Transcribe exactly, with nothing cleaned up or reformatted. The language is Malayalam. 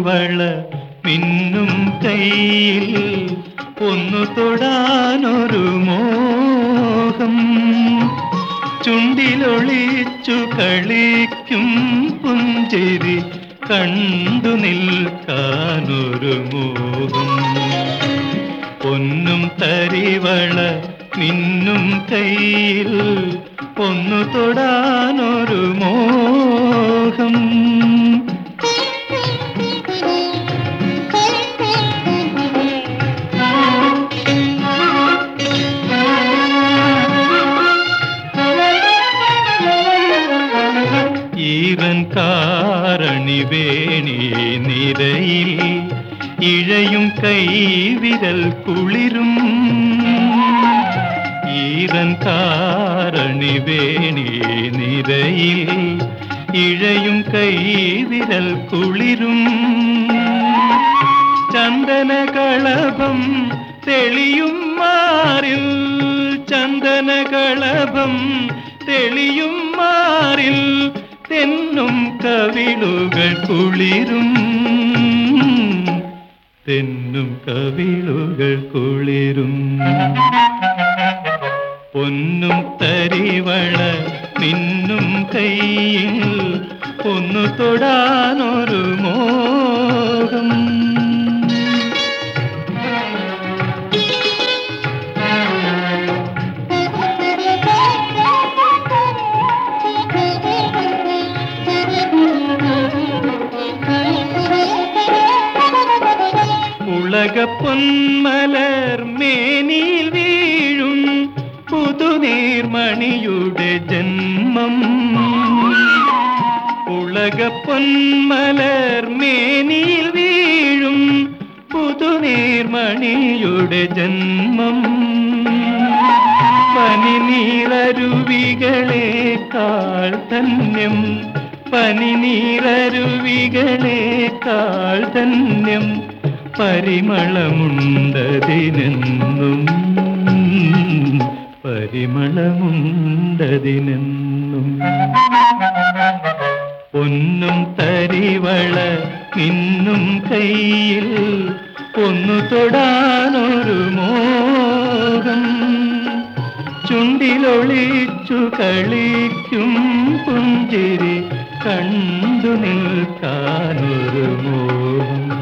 തരിവള മിന്നും കയ്യിൽ ഒന്നു തൊടാനൊരു മോഹം, ചുണ്ടിലൊളിച്ചു കളിക്കും പുഞ്ചിരി കണ്ടു നിൽക്കാനൊരു മോഹം. പൊന്നും തരിവള മിന്നും കയ്യിൽ ഒന്നു തൊടാനൊരു മോഹം. ഈറൻ കാരണി വേണി നിരയിൽ ഇഴയും കൈവിരൽ കുളിരും, ഈറൻ കാരണി വേണി നിരയിൽ ഇഴയും കൈവിരൽ കുളിരും. ചന്ദനകളഭം തെളിയും മാറിൽ, ചന്ദനകളഭം തെളിയും മാറിൽ തെന്നും കവിളുകൾ കുളിരും, തെന്നും കവിളുകൾ കുളിരും. പൊന്നും തരിവള മിന്നും കയ്യിൽ ഒന്നു തൊടാനൊരു മോഹം. ഉലകപ്പൊന്മലർ മേനിയിൽ വീഴും പുതുനീർമണിയുടെ ജന്മം, ഉലകപ്പൊന്മലർ മേനിയിൽ വീഴും പുതുനീർമണിയുടെ ജന്മം. പനിനീരരുവികളേക്കാൾ ധന്യം, പനിനീരരുവികളേക്കാൾ ധന്യം പരിമളമുണ്ടതിനെന്നും, പരിമളമുണ്ടതിനെന്നും. പൊന്നും തരിവള മിന്നും കയ്യിൽ ഒന്നു തൊടാനൊരു മോഹം, ചുണ്ടിലൊളിച്ചു കളിക്കും പുഞ്ചിരി കണ്ടു നിൽക്കാനൊരു മോഹം.